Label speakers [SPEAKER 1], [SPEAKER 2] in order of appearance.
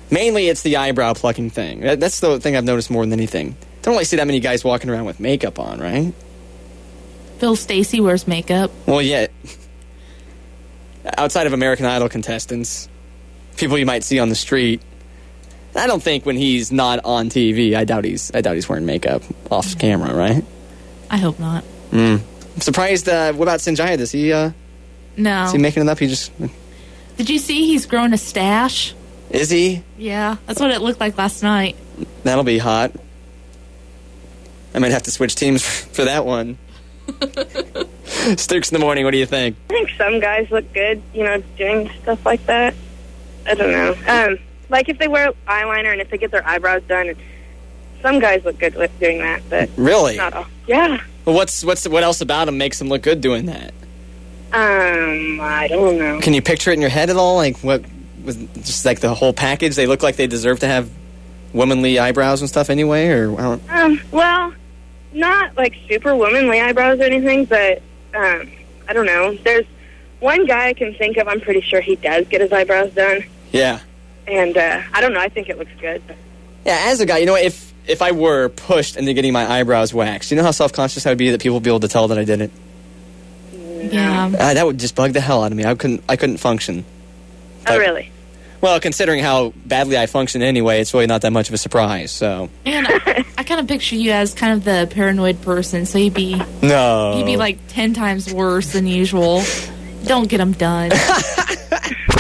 [SPEAKER 1] Mainly, it's the eyebrow plucking thing. That's the thing I've noticed more than anything. Don't really see that many guys walking around with makeup on, right?
[SPEAKER 2] Phil Stacey wears makeup.
[SPEAKER 1] Well, yeah. Outside of American Idol contestants, people you might see on the street, I don't think when he's not on TV, I doubt he's wearing makeup off camera, right?
[SPEAKER 2] I hope not.
[SPEAKER 1] I'm surprised. What about Sanjaya? Is he making it up? He just...
[SPEAKER 2] Did you see he's growing a stash?
[SPEAKER 1] Is he?
[SPEAKER 2] Yeah, that's what it looked like last night.
[SPEAKER 1] That'll be hot. I might have to switch teams for that one. Sticks in the morning, what do you think?
[SPEAKER 3] I think some guys look good, doing stuff like that. I don't know. Like if they wear eyeliner and if they get their eyebrows done, some guys look good with doing that, but
[SPEAKER 1] really?
[SPEAKER 3] Not all. Yeah.
[SPEAKER 1] Well, what else about them makes them look good doing that?
[SPEAKER 3] I don't know.
[SPEAKER 1] Can you picture it in your head at all? Like what was just like the whole package? They look like they deserve to have womanly eyebrows and stuff anyway, or
[SPEAKER 3] well, not like super womanly eyebrows or anything, but I don't know. There's one guy I can think of. I'm pretty sure he does get his eyebrows done.
[SPEAKER 1] Yeah.
[SPEAKER 3] And I don't know. I think it looks good.
[SPEAKER 1] Yeah, as a guy, if I were pushed into getting my eyebrows waxed, you know how self-conscious I would be that people would be able to tell that I did it?
[SPEAKER 2] Yeah.
[SPEAKER 1] That would just bug the hell out of me. I couldn't function.
[SPEAKER 3] Oh, really?
[SPEAKER 1] Well, considering how badly I function anyway, it's really not that much of a surprise, so...
[SPEAKER 2] And I kind of picture you as kind of the paranoid person, so you'd be
[SPEAKER 1] like
[SPEAKER 2] 10 times worse than usual. Don't get them done.